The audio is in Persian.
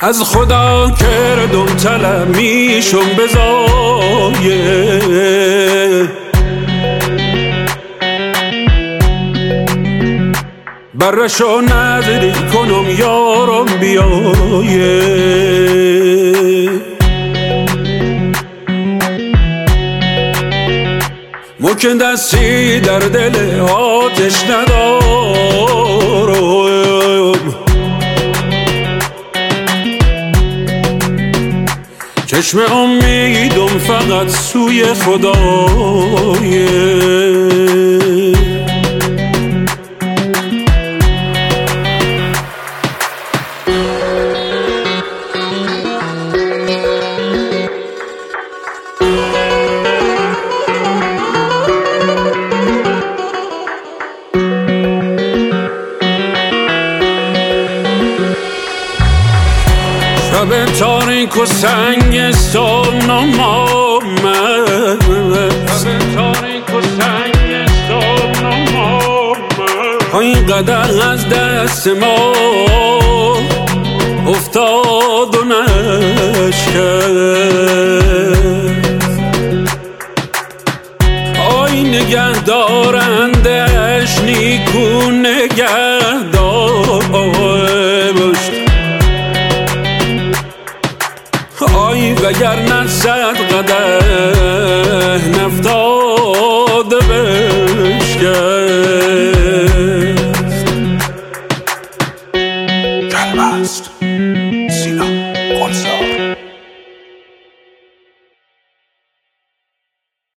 از خدا کردم طلب میشم بزایه برشو نظری کنم یارم بیایه ممکن دستی در دل آتش ندارم چشم امیدم فقط سوی خدایه شب تاریک و سنگستان آمد این قدر از دست ما افتاد و نشکست آی نگه دارندش نیکو نگه داشت آی وگر نزد قدر